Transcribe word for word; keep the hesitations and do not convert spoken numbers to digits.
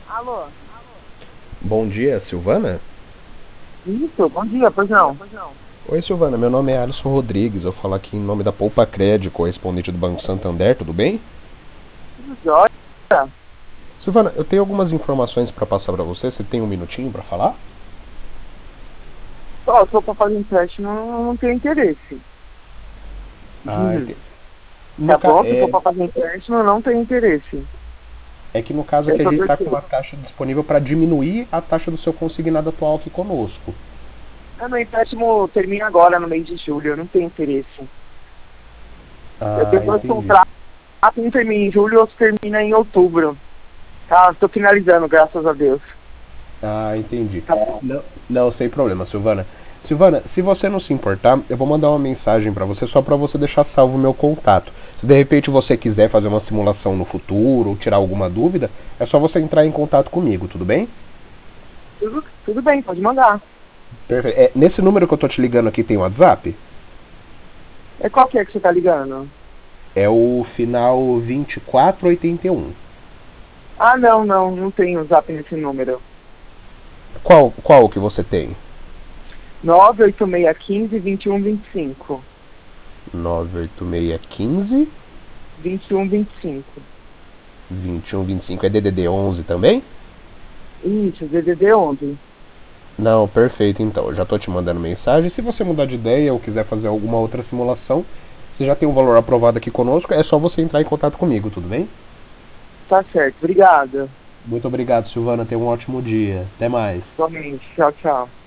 Alô? Bom dia, Silvana? Isso, bom dia, pois não. Oi, Silvana, meu nome é Alisson Rodrigues. Eu falo aqui em nome da Poupa Crédito, correspondente do Banco Santander, tudo bem? Tudo jóia? Silvana, eu tenho algumas informações para passar para você. Você tem um minutinho para falar? Ó, se for pra fazer empréstimo, não, não tenho interesse. Ah, Uhum. entendi. No Tá ca... bom? Se for é... pra fazer empréstimo, eu não tenho interesse. é que no caso aqui a Esse é o gente está com uma terceiro. taxa disponível para diminuir a taxa do seu consignado atual aqui conosco. Ah, meu empréstimo termina agora, no mês de julho, eu não tenho interesse. Eu Ah, tenho dois entendi. contratos, um termina em julho e outro termina em outubro. Tá, tô finalizando, graças a Deus. Ah, entendi. Tá bom. Não, não, sem problema, Silvana. Silvana, se você não se importar, eu vou mandar uma mensagem para você só para você deixar salvo o meu contato. Se de repente você quiser fazer uma simulação no futuro ou tirar alguma dúvida, é só você entrar em contato comigo, tudo bem? Tudo, tudo bem, pode mandar. Perfeito. É, nesse número que eu tô te ligando aqui tem WhatsApp? É qual que é que você tá ligando? É o final vinte e quatro oitenta e um. Ah, não, não, não tenho zap nesse número. Qual, qual que você tem? nove oito seis um cinco, dois um dois cinco. nove oito seis um cinco, vinte e um, vinte e cinco. dois um dois cinco. É D D D onze também? Isso, D D D onze. Não, perfeito então. Eu já tô te mandando mensagem. Se você mudar de ideia ou quiser fazer alguma outra simulação, você já tem um valor aprovado aqui conosco, é só você entrar em contato comigo, tudo bem? Tá certo, obrigada. Muito obrigado, Silvana. Tenha um ótimo dia. Até mais. Somente, tchau, tchau.